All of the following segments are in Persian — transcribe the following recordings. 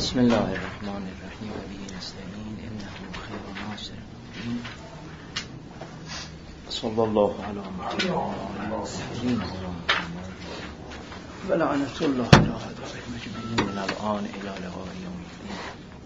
بسم الله الرحمن الرحیم و به نستعین انه خیر ناصر صلی الله علی محمد و آله الطاهرین و لعنة الله علی اعدائهم اجمعین من الآن الی لقاء یوم الدین.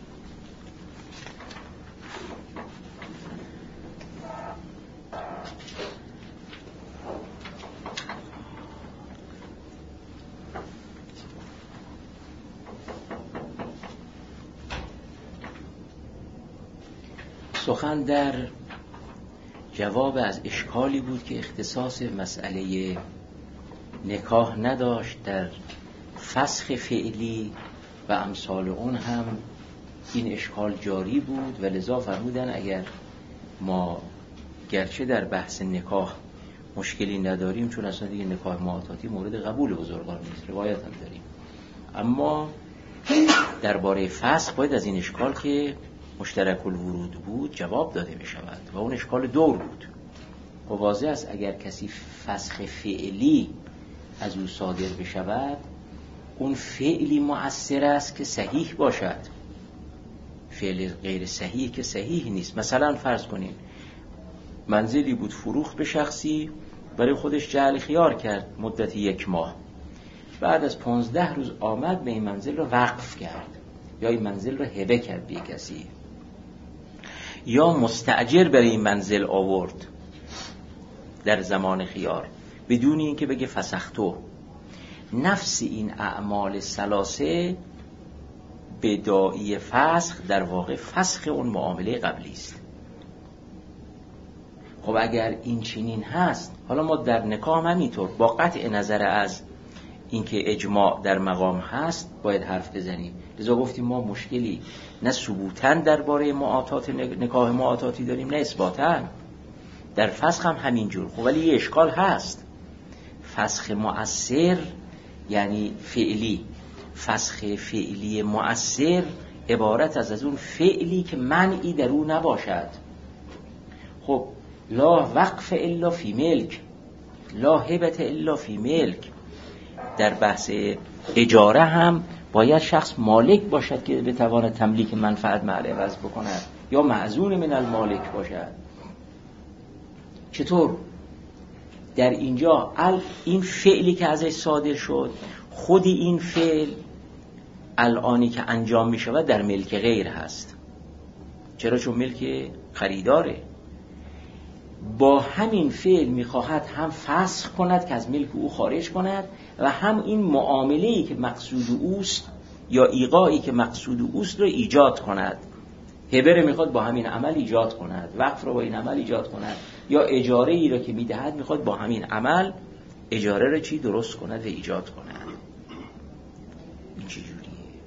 سخن در جواب از اشکالی بود که اختصاص مسئله نکاح نداشت. در فسخ فعلی و امثال اون هم این اشکال جاری بود و لذا فرمودن اگر ما گرچه در بحث نکاح مشکلی نداریم، چون اصلا دیگه نکاح معاطاتی مورد قبول بزرگان نیست، روایت هم داریم، اما درباره فسخ باید از این اشکال که مشترک الورود بود جواب داده می شود و اون اشکال دور بود. و واضح است اگر کسی فسخ فعلی از او صادر بشود، اون فعلی مؤثر است که صحیح باشد، فعل غیر صحیح که صحیح نیست. مثلا فرض کنین منزلی بود فروخت به شخصی، برای خودش جعل خیار کرد مدت 1 ماه، بعد از 15 روز آمد به این منزل رو وقف کرد یا این منزل رو هبه کرد به کسی، یا مستأجر برای این منزل آورد در زمان خیار بدون اینکه بگه فسختو. نفس این اعمال ثلاثه بداعی فسخ در واقع فسخ اون معامله قبلی است. خب اگر این چنین هست، حالا ما در نکاح هم همینطور با قطع نظر از اینکه اجماع در مقام هست باید حرف بزنیم. لذا گفتیم ما مشکلی نه ثبوتاً درباره معاطات نکاح معاطاتی داریم نه اثباتاً. در فسخ هم همینجور. خب ولی یه اشکال هست. فسخ مؤثر یعنی فعلی، فسخ فعلی مؤثر عبارت از اون فعلی که منعی در او نباشد. خب لا وقف الا فی ملک، لا هبت الا فی ملک. در بحث اجاره هم باید شخص مالک باشد که بتواند تملیک منفعت مع العوض بکند یا معزون من المالک باشد. چطور؟ در اینجا این فعلی که ازش صادر شد، خودی این فعل الانی که انجام می شود در ملک غیر هست. چرا؟ چون ملک خریداره. با همین فعل میخواهد هم فسخ کند که از ملک او خارج کند و هم این معامله‌ای که مقصود اوست یا ایقاعی که مقصود اوست رو ایجاد کند. هبه رو میخواد با همین عمل ایجاد کند، وقف رو با این عمل ایجاد کند، یا اجاره ای رو که میدهد میخواد با همین عمل اجاره رو چی درست کند و ایجاد کند. این چه جوریه؟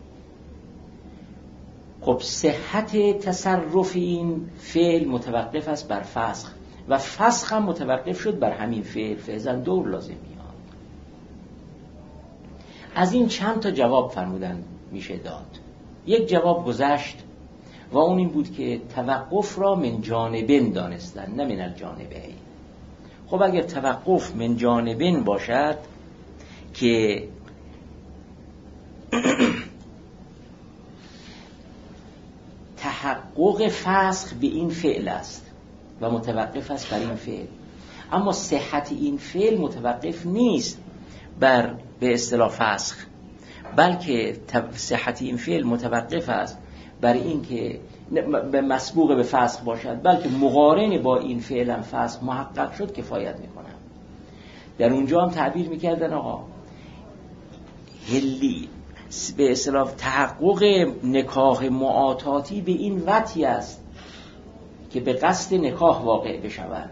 خب صحت تصرف این فعل متوقف است بر فسخ و فسخ هم متوقف شد بر همین فعل. فعلا دور لازم میاد. از این چند تا جواب فرمودن میشه داد. یک جواب گذشت و اون این بود که توقف را من جانبین دانستن نه من الجانبین. خب اگر توقف من جانبین باشد که تحقق فسخ به این فعل است و متوقف است بر این فعل، اما صحت این فعل متوقف نیست بر به اصطلاح فسخ، بلکه صحت این فعل متوقف است بر این که به مسبوق به فسخ باشد، بلکه مقارن با این فعل هم فسخ محقق شد کفایت میکنه. در اونجا هم تعبیر میکردن آقا هلی به اصطلاح تحقق نکاح معاطاتی به این وجهی است که به قصد نکاح واقع بشود،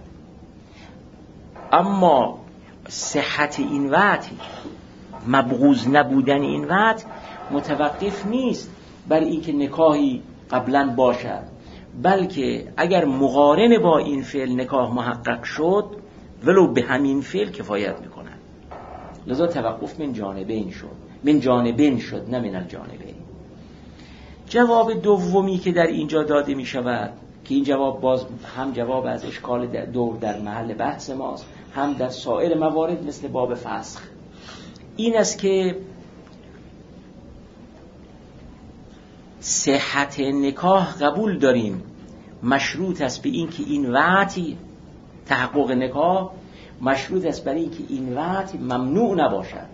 اما صحت این وجه، مبغوض نبودن این وجه متوقف نیست بر این که نکاحی قبلا باشد، بلکه اگر مقارن با این فعل نکاح محقق شد ولو به همین فعل کفایت میکنه. لذا توقف من جانبین شد نه من الجانبین. جواب دومی که در اینجا داده می شود که این جواب باز هم جواب از اشکال دور در محل بحث ماست، هم در سایر موارد مثل باب فسخ، این است که صحت نکاح قبول داریم مشروط است به این که این وعدی تحقق نکاح مشروط است برای این که این وعد ممنوع نباشد،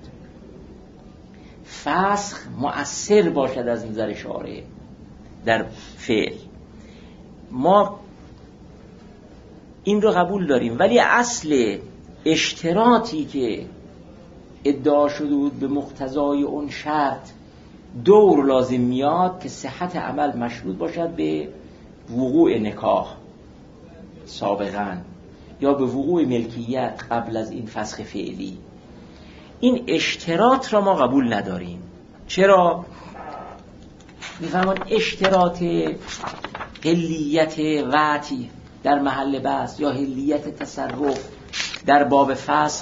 فسخ مؤثر باشد از نظر شارع در فعل. ما این رو قبول داریم، ولی اصل اشتراطی که ادعا شده بود به مقتضای اون شرط دور لازم میاد که صحت عمل مشروط باشد به وقوع نکاح سابقاً یا به وقوع ملکیت قبل از این فسخ فعلی. این اشتراط را ما قبول نداریم. چرا؟ میفهمون اشتراط حلیت وعدی در محل بحث یا حلیت تصرف در باب فسخ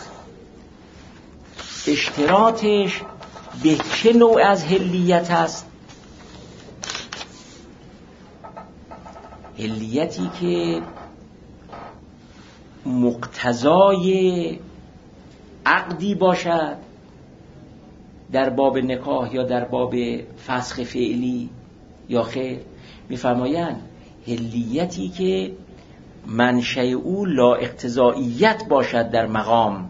اشتراطش به چه نوع از حلیت است؟ حلیتی که مقتضای عقدی باشد در باب نکاح یا در باب فسخ فعلی یا خیر. می‌فرمایند حلیتی که منشأ او لا اقتضائیت باشد در مقام،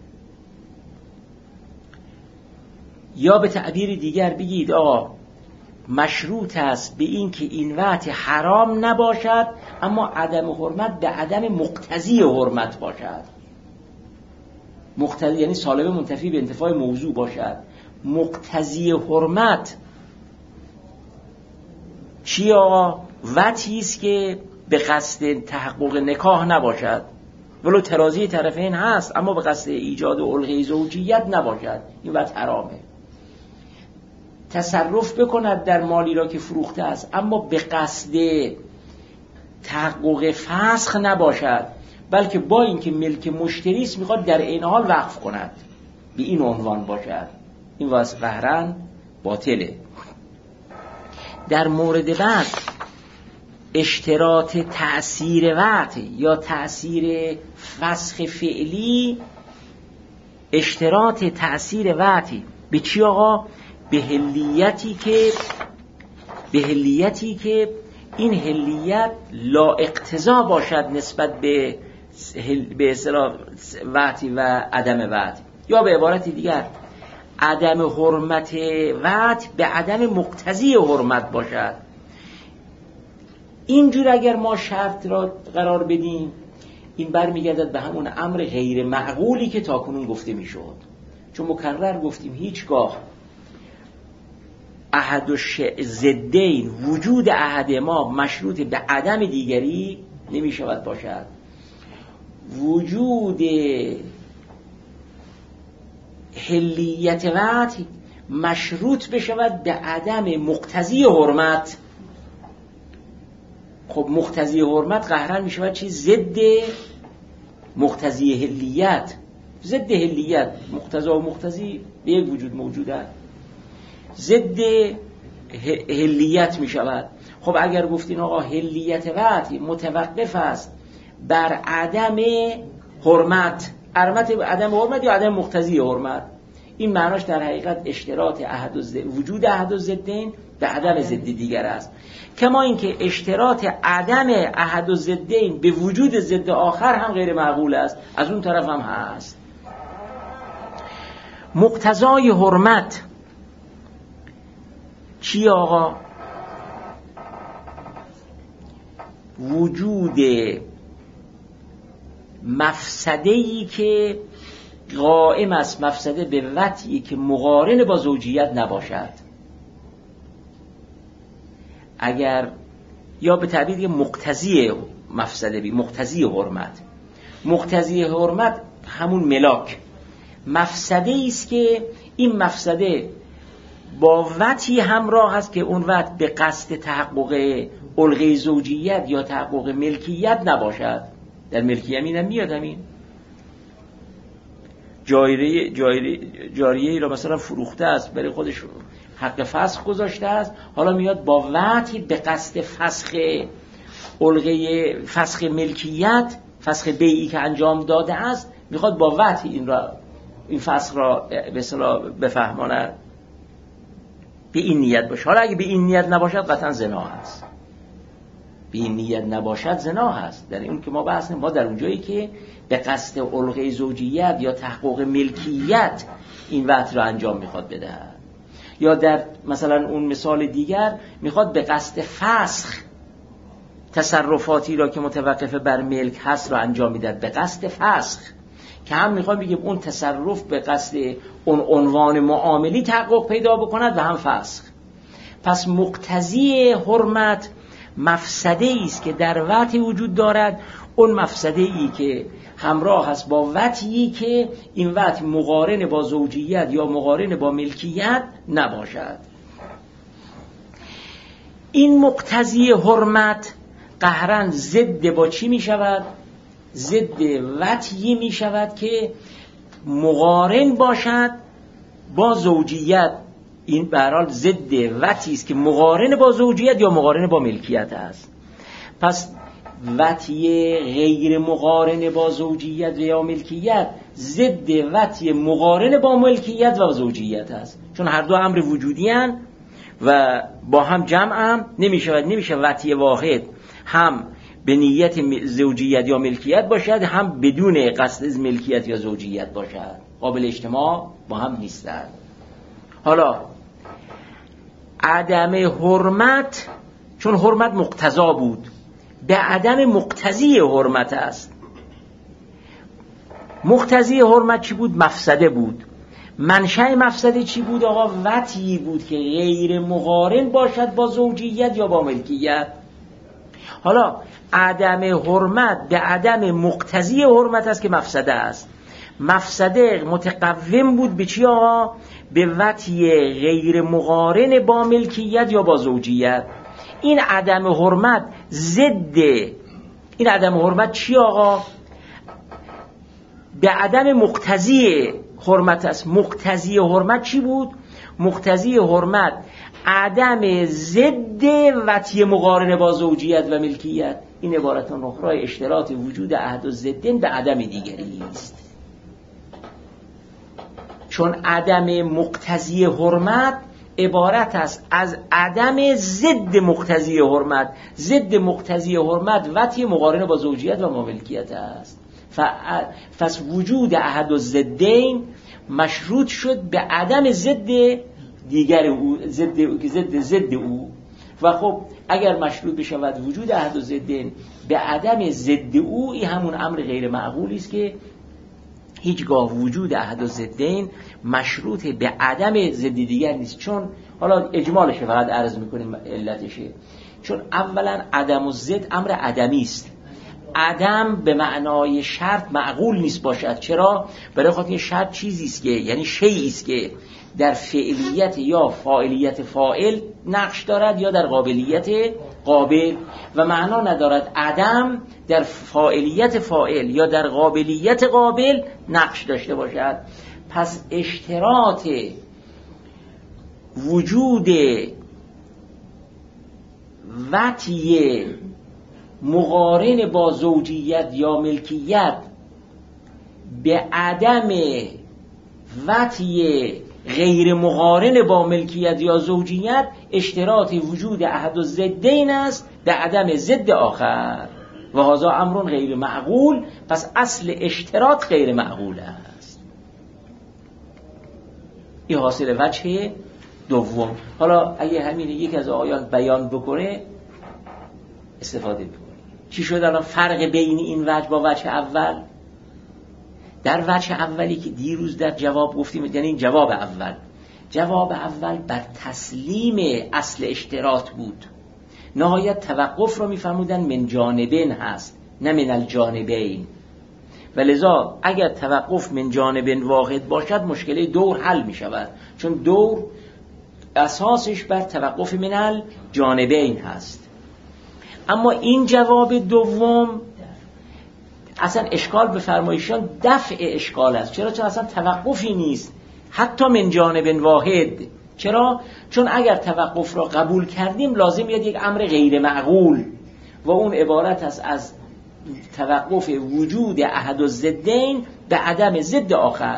یا به تعبیر دیگر بگید آقا مشروط است به این که این وعد حرام نباشد اما عدم حرمت به عدم مقتضی حرمت باشد. مقتضی یعنی سالب منتفی به انتفاع موضوع باشد. مقتضی حرمت چی آقا؟ وعدی است که به قصد تحقق نکاح نباشد، ولو تراضی طرفین هست اما به قصد ایجاد علقه زوجیت نباشد، این وعد حرامه. تصرف بکند در مالی را که فروخته است اما به قصد تحقق فسخ نباشد، بلکه با اینکه ملک مشتری است میخواد در این حال وقف کند، به این عنوان باشد، این واسه قهرن باطله. در مورد بعد اشتراط تأثیر وعد یا تأثیر فسخ فعلی، اشتراط تأثیر وعد به چی آقا؟ به حلیتی که این حلیت لا اقتضا باشد نسبت به اصطلاح وعدی و عدم وعد، یا به عبارت دیگر عدم حرمت وعد به عدم مقتضی حرمت باشد. اینجور اگر ما شرط را قرار بدیم این برمیگردد به همون امر غیر معقولی که تاکنون گفته میشد، چون مکرر گفتیم هیچگاه احد الضدین وجود احد ما مشروط به عدم دیگری نمی شود باشد. وجود حلیت وعد مشروط بشود به عدم مقتضی حرمت. خب مقتضی حرمت قهرن می شود چی؟ ضد مقتضی حلیت. ضد حلیت، مقتضا و مقتضی به یک وجود موجودن، ضد حلیت می شود. خب اگر گفتین آقا حلیت وعد متوقف است بر عدم حرمت، عدم حرمت یا عدم مقتضی حرمت، این معناش در حقیقت اشتراط وجود احد الضدین به عدم ضد دیگر است. کما اینکه اشتراط عدم احد الضدین به وجود ضد آخر هم غیر معقول است، از اون طرف هم هست. مقتضای حرمت چی آقا؟ وجود مفسده‌ای که قائم است، مفسده به وطئی که مقارن با زوجیت نباشد. اگر یا به تعبیر مقتضی مفسده بی مقتضی حرمت، مقتضی حرمت همون ملاک، مفسده است که این مفسده با وطئی همراه است که اون وط به قصد تحقق علقه زوجیت یا تحقق ملکیت نباشد. در ملکی یمین هم میاد همین جاریه را مثلا فروخته است، برای خودش حق فسخ گذاشته است، حالا میاد با وطئی به قصد فسخ علقه فسخ ملکیت، فسخ بیعی که انجام داده است، میخواد با وطئی این فسخ را به اصطلاح بفهماند. به این نیت باشه. حالا اگه به این نیت نباشد قطعا زنا هست. به این نیت نباشد زنا هست. در این که ما بحث ما در اونجایی که به قصد علقه زوجیت یا تحقق ملکیت این وطن رو انجام میخواد بدهد، یا در مثلا اون مثال دیگر میخواد به قصد فسخ تصرفاتی را که متوقف بر ملک هست را انجام میدهد، به قصد فسخ، که هم میخواد بگه اون تصرف به قصد اون عنوان معاملی تحقق پیدا بکند و هم فسخ. پس مقتضی حرمت مفسده است که در وطی وجود دارد، اون مفسده ای که همراه هست با وطی که این وطی مقارن با زوجیت یا مقارن با ملکیت نباشد. این مقتضی حرمت قهرن ضد با چی می شود؟ ضد وطی می شود که مقارن باشد با زوجیت. این به هر حال ضد وطی است که مقارن با زوجیت یا مقارن با ملکیت است. پس وطی غیر مقارن با زوجیت یا ملکیت ضد وطی مقارن با ملکیت و زوجیت است، چون هر دو امر وجودی هستند و با هم جمع هم نمیشه وطی واحد هم به نیت زوجیت یا ملکیت باشد هم بدون قصد ملکیت یا زوجیت باشد، قابل اجتماع با هم نیستند. حالا عدم حرمت، چون حرمت مقتضا بود، به عدم مقتضی حرمت است. مقتضی حرمت چی بود؟ مفسده بود. منشأ مفسده چی بود آقا؟ وطی بود که غیر مقارن باشد با زوجیت یا با ملکیت. حالا عدم حرمت به عدم مقتضی حرمت است که مفسده است. مفسده متقوم بود به چی آقا؟ به وطی غیر مقارن با ملکیت یا با زوجیت. این عدم حرمت ضد این عدم حرمت چی آقا؟ به عدم مقتضی حرمت است. مقتضی حرمت چی بود؟ مقتضی حرمت عدم ضد وطی مقارن با زوجیت و ملکیت. این عبارت اخرى اشتراط وجود احد الضدین به عدم دیگری است. چون عدم مقتضی حرمت عبارت است از عدم ضد مقتضی حرمت. ضد مقتضی حرمت وطی مقارن با زوجیت و ملکیت است. پس وجود احد الضدین مشروط شد به عدم ضد دیگر او، ضد او. و خب اگر مشروط بشود وجود احد الضدین به عدم ضد او، این همون امر غیر معقولی است که هیچگاه وجود احد الضدین مشروط به عدم ضد دیگر نیست. چون حالا اجمالش فقط عرض میکنیم علتشه. چون اولا عدم الضد امر عدمی است. عدم به معنای شرط معقول نیست باشد. چرا؟ برای خاطر شرط چیزی است که یعنی شیئی است که در فعلیت یا فاعلیت فاعل نقش دارد یا در قابلیت قابل، و معنا ندارد عدم در فاعلیت فاعل یا در قابلیت قابل نقش داشته باشد. پس اشتراط وجود وطی مقارن با زوجیت یا ملکیت به عدم وطی غیر مقارن با ملکیت یا زوجیت اشتراط وجود احد الضدین است به عدم ضد آخر، و هذا امر غیر معقول. پس اصل اشتراط غیر معقول است. این حاصل وجه دوم. حالا اگه همین یک از آیات بیان بکنه استفاده بکنه. چی شد الان فرق بین این وجه با وجه اول؟ در وجه اولی که دیروز در جواب گفتیم، یعنی این جواب اول بر تسلیم اصل اشتراط بود. نهایت توقف رو میفرمودن من جانبین هست نه من الجانبین، و لذا اگر توقف من جانبین واحد باشد مشکل دور حل می شود، چون دور اساسش بر توقف من الجانبین هست. اما این جواب دوم اصلا اشکال به فرمایشان دفع اشکال است. چرا؟ چون اصلا توقفی نیست حتی من جانب واحد. چرا؟ چون اگر توقف را قبول کردیم لازم میاد یک امر غیر معقول، و اون عبارت است از توقف وجود احد الضدین به عدم ضد آخر.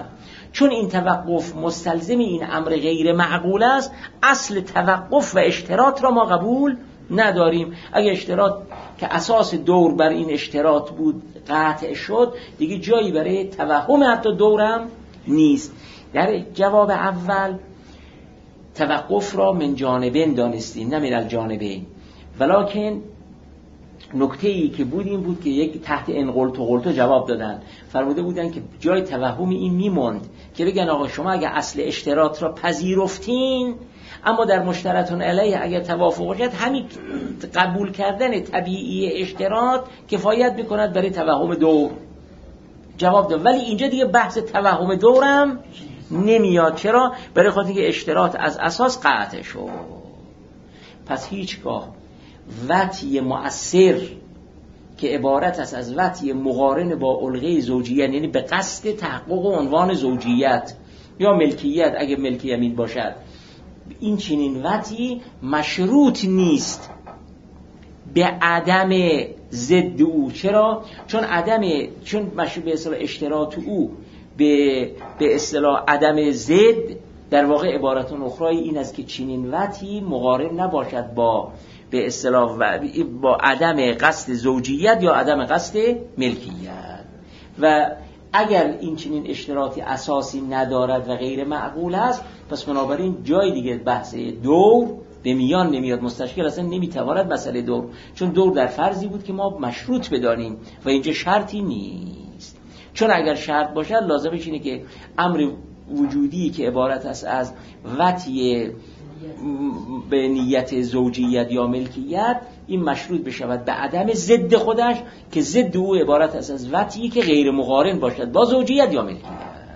چون این توقف مستلزم این امر غیر معقول است، اصل توقف و اشتراط را ما قبول نداریم. اگه اشتراط که اساس دور بر این اشتراط بود قطع شد، دیگه جایی برای توهم حتی دورم نیست. در جواب اول توقف را من جانبین دانستیم، نه من الجانبین، ولکن نکته ای که بود این بود که یک تحت این قلتو جواب دادن، فرموده بودن که جای توهم این میموند که بگن آقا شما اگه اصل اشتراط را پذیرفتین، اما در مشترطون علیه اگر توافق باشد، همین قبول کردن طبیعی اشتراط کفایت میکند برای توهم دور. جواب داد ولی اینجا دیگه بحث توهم دورم نمیاد. چرا؟ برای خاطر که اشتراط از اساس قطع شد. پس هیچگاه وطی مؤثر که عبارت است از وطی مقارن با علقه زوجیت، یعنی به قصد تحقق عنوان زوجیت یا ملکیت اگه ملک یمین باشد، این چنین وطی مشروط نیست به عدم ضد او. چرا؟ چون به اصطلاح اشتراط او به اصطلاح عدم ضد، در واقع عبارت اخرى این است که چنین وطی مقارن نباشد با به اصطلاح با عدم قصد زوجیت یا عدم قصد ملکیت. و اگر این چنین اشتراطی اساسی ندارد و غیر معقول است، پس بنابراین جای دیگه بحث دور به میان نمیاد. مستشکل اصلا نمیتواند مسئله دور، چون دور در فرضی بود که ما مشروط بدانیم و اینجا شرطی نیست. چون اگر شرط باشد لازمش اینه که امر وجودی که عبارت است از وطی به نیت زوجیت یا ملکیت، این مشروط بشود به عدم ضد خودش، که ضد او عبارت است از وطی که غیر مقارن باشد با زوجیت یا ملکیت.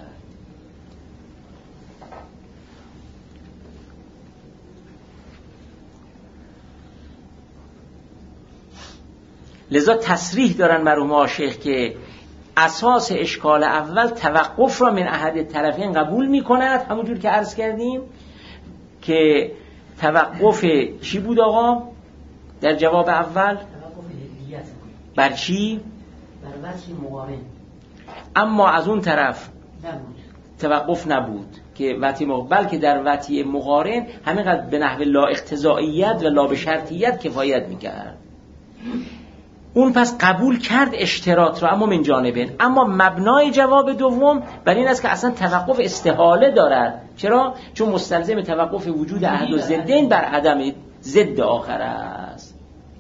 لذا تصریح دارن مرحوم عاشق که اساس اشکال اول توقف را من احد طرفین قبول می کند، همونجور که عرض کردیم که توقف چی بود آقا در جواب اول؟ بر چی؟ بر وجه مقارن. اما از اون طرف نبود. توقف نبود که وطی بلکه در وطی مقارن همینقدر به نحو لا اقتضائیت و لا به شرطیت کفایت میکرد. اون پس قبول کرد اشتراط را، اما من جانبین. اما مبنای جواب دوم بر این است که اصلا توقف استحاله دارد. چرا؟ چون مستلزم توقف وجود احد و ضدین بر عدم ضد آخر است.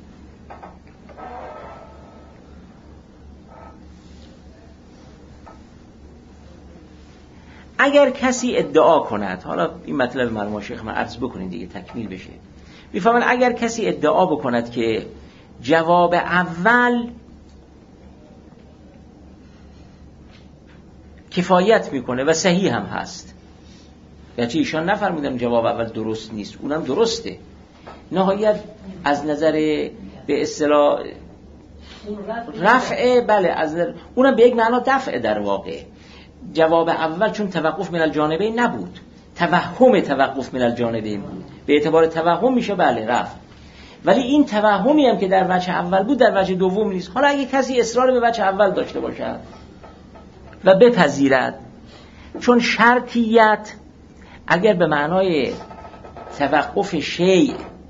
اگر کسی ادعا کند، حالا این مطلب مرحوم شیخ من عرض بکنید دیگه تکمیل بشه، میفهمن اگر کسی ادعا بکند که جواب اول کفایت میکنه و صحیح هم هست، گرچه ایشان نفرمودن جواب اول درست نیست، اونم درسته، نهایت از نظر به اصطلاح رفع، بله از اونم به یک معنا دفع در واقع. جواب اول چون توقف من الجانبین نبود، توهم توقف من الجانبین بود، به اعتبار توهم میشه بله رفع. ولی این توهمی هم که در وجه اول بود در وجه دوم نیست. حالا اگه کسی اصرار به وجه اول داشته باشد و بپذیرد، چون شرطیت اگر به معنای توقف شیء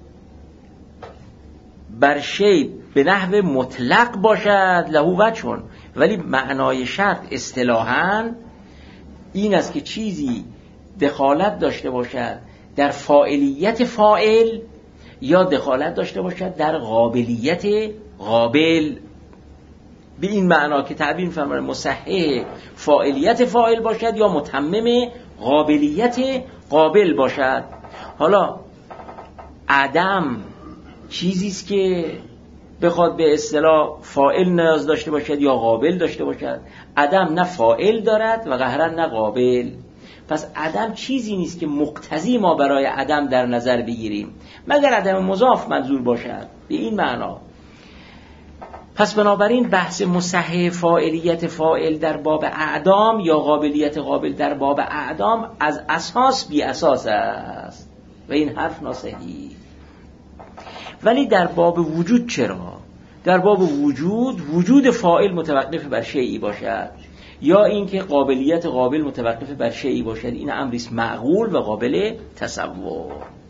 بر شیء به نحو مطلق باشد لهو وجهون، ولی معنای شرط اصطلاحاً این است که چیزی دخالت داشته باشد در فاعلیت فاعل یا دخالت داشته باشد در قابلیت قابل. به این معنا که تعبیر فرمان مصحح فاعلیت فاعل باشد یا متمم قابلیت قابل باشد. حالا عدم چیزی است که بخواد به اصطلاح فاعل نیاز داشته باشد یا قابل داشته باشد. عدم نه فاعل دارد و قهرا نه قابل. پس عدم چیزی نیست که مقتضی ما برای عدم در نظر بگیریم مگر عدم مضاف منظور باشد به این معنا. پس بنابراین بحث مصحح فاعلیت فاعل در باب اعدام یا قابلیت قابل در باب اعدام از اساس بی اساس است و این حرف ناصحیح. ولی در باب وجود چرا؟ در باب وجود فاعل متوقف بر شیئی باشد. یا اینکه قابلیت قابل متوقف بر شیئی باشد، این امری است معقول و قابل تصور.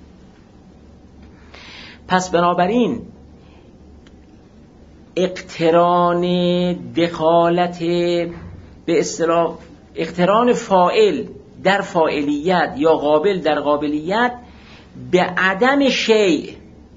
پس بنابراین اقتران دخالت، به اصطلاح اقتران فاعل در فاعلیت یا قابل در قابلیت به عدم شیء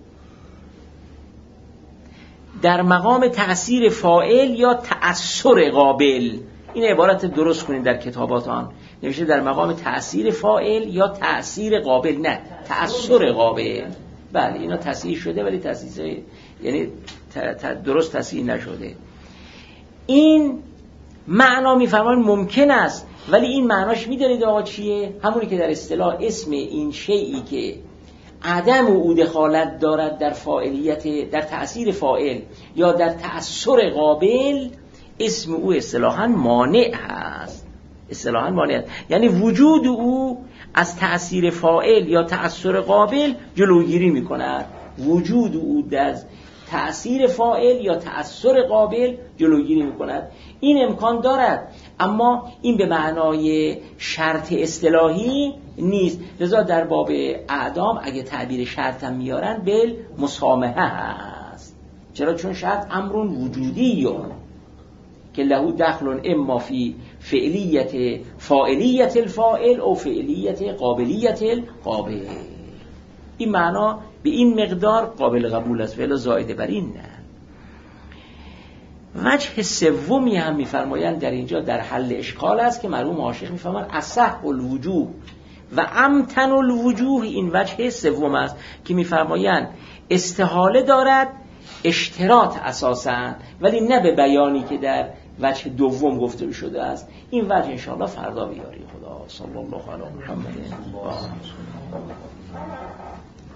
در مقام تأثیر فاعل یا تأثر قابل، این عبارت درست کنید در کتاباتان، نوشته در مقام تأثیر فاعل یا تأثیر قابل، نه تأثر قابل. بله اینا تصحیح شده ولی تصحیح یعنی درست تصحیح نشده. این معنا میفرمان ممکن است، ولی این معناش میدونید آقا چیه؟ همونی که در اصطلاح اسم این شیئی که عدم او دخالت دارد در فاعلیت، در تأثیر فاعل یا در تأثر قابل، اسم او اصطلاحاً مانع هست. اصطلاحاً مانع هست یعنی وجود او از تأثیر فاعل یا تأثر قابل جلوگیری میکند. وجود او در تأثیر فاعل یا تأثر قابل جلوگیری میکند. این امکان دارد، اما این به معنای شرط اصطلاحی نیست. لذا در باب اعدام اگه تعبیر شرط هم میارن بل مسامحه هست. چرا؟ چون شرط امرون وجودیون که له دخل اما فی فعلیت فاعلیت الفاعل او فعلیت قابلیت القابل. این معنا به این مقدار قابل قبول است، ولی زائد بر این نه. وجه سومی هم میفرمایند در اینجا در حل اشکال است که مرحوم عاشق میفرمایند اصح الوجوه و امتن الوجوه. این وجه سوم است که میفرمایند استحاله دارد اشتراط اساساً، ولی نه به بیانی که در وجه دوم گفته شده است. این وجه انشاءالله فردا بیاری. خدا صلی الله علی محمد.